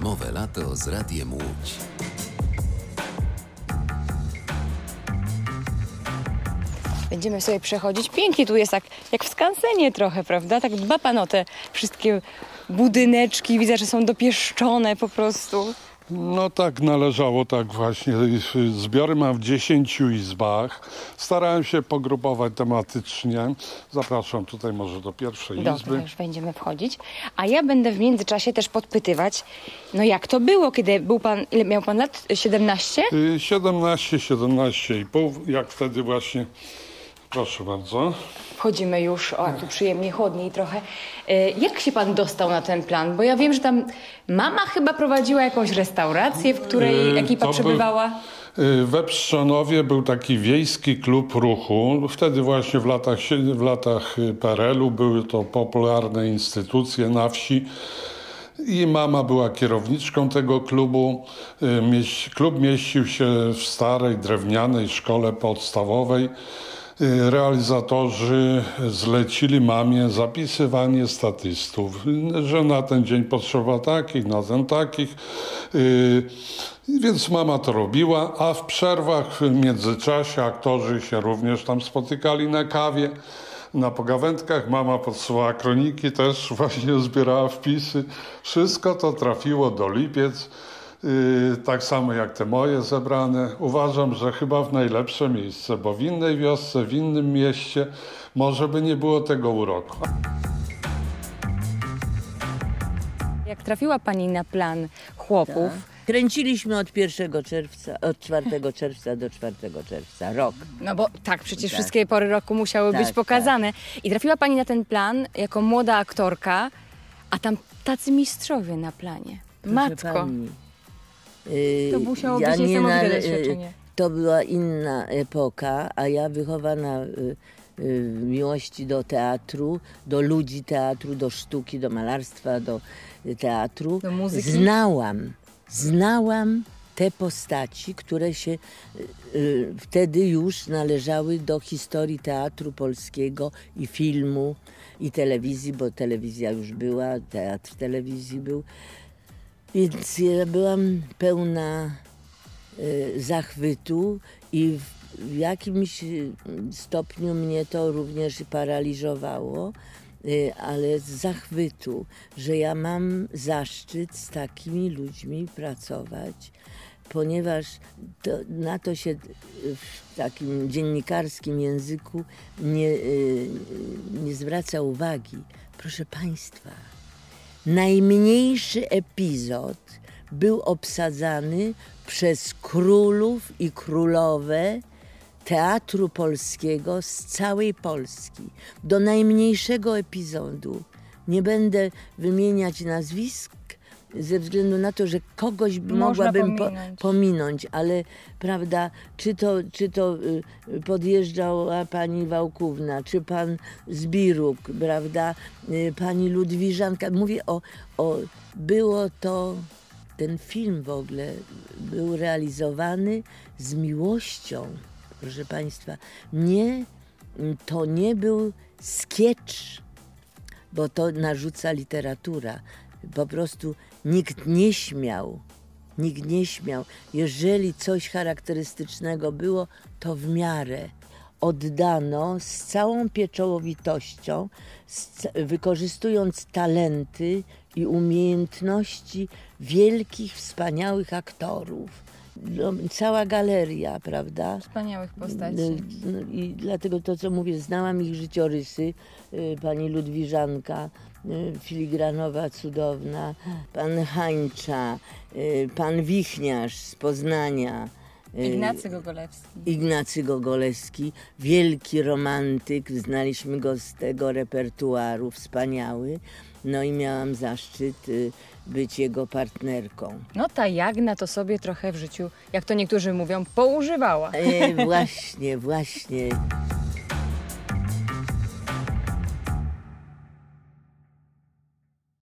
Filmowe lato z Radiem Łódź. Będziemy sobie przechodzić. Pięknie tu jest, tak jak w skansenie trochę, prawda? Tak dba pan o te wszystkie budyneczki. Widzę, że są dopieszczone po prostu. No tak należało, tak właśnie. Zbiory mam w 10 izbach. Starałem się pogrupować tematycznie. Zapraszam tutaj może do pierwszej Dobra, izby. już będziemy wchodzić. A ja będę w międzyczasie też podpytywać, no jak to było, kiedy był pan, ile miał pan lat? 17? 17,5, jak wtedy właśnie. Proszę bardzo. Wchodzimy już, o tu przyjemnie, chłodniej trochę. Jak się pan dostał na ten plan? Bo ja wiem, że tam mama chyba prowadziła jakąś restaurację, w której ekipa przebywała. We Pszczonowie był taki wiejski klub ruchu. Wtedy właśnie w latach PRL-u były to popularne instytucje na wsi. I mama była kierowniczką tego klubu. Klub mieścił się w starej, drewnianej szkole podstawowej. Realizatorzy zlecili mamie zapisywanie statystów, że na ten dzień potrzeba takich, na ten takich. Więc mama to robiła, a w przerwach w międzyczasie aktorzy się również tam spotykali na kawie, na pogawędkach. Mama podsyłała kroniki, też właśnie zbierała wpisy. Wszystko to trafiło do Lipiec. Tak samo jak te moje zebrane. Uważam, że chyba w najlepsze miejsce, bo w innej wiosce, w innym mieście może by nie było tego uroku. Jak trafiła pani na plan chłopów, Kręciliśmy od 1 czerwca, od 4 czerwca do 4 czerwca, rok. no bo tak, przecież Tak. wszystkie pory roku musiały być Tak, pokazane. I trafiła pani na ten plan jako młoda aktorka, a tam tacy mistrzowie na planie. Proszę Matko, pani, to musiało być niesamowite doświadczenie. To była inna epoka, a ja wychowana w miłości do teatru, do ludzi teatru, do sztuki, do malarstwa, do teatru. Do muzyki? Znałam te postaci, które się wtedy już należały do historii teatru polskiego i filmu i telewizji, bo telewizja już była, teatr telewizji był. Więc ja byłam pełna zachwytu i w jakimś stopniu mnie to również paraliżowało, ale z zachwytu, że ja mam zaszczyt z takimi ludźmi pracować, ponieważ na to się w takim dziennikarskim języku nie zwraca uwagi. Proszę Państwa, najmniejszy epizod był obsadzany przez królów i królowe teatru polskiego z całej Polski. Do najmniejszego epizodu. Nie będę wymieniać nazwisk ze względu na to, że kogoś mogłabym pominąć, ale prawda, czy to podjeżdżała pani Wałkówna, czy pan Zbiruk, prawda, pani Ludwiżanka. Mówię było to, ten film w ogóle był realizowany z miłością, proszę Państwa. To nie był skiecz, bo to narzuca literatura. Po prostu nikt nie śmiał. Jeżeli coś charakterystycznego było, to w miarę oddano z całą pieczołowitością, wykorzystując talenty i umiejętności wielkich, wspaniałych aktorów. No, cała galeria, prawda? Wspaniałych postaci. I dlatego to, co mówię, znałam ich życiorysy. Pani Ludwiżanka, filigranowa, cudowna, pan Hańcza, pan Wichniarz z Poznania. Ignacy Gogolewski, wielki romantyk, znaliśmy go z tego repertuaru, wspaniały. No i miałam zaszczyt być jego partnerką. No ta Jagna to sobie trochę w życiu, jak to niektórzy mówią, poużywała. Właśnie.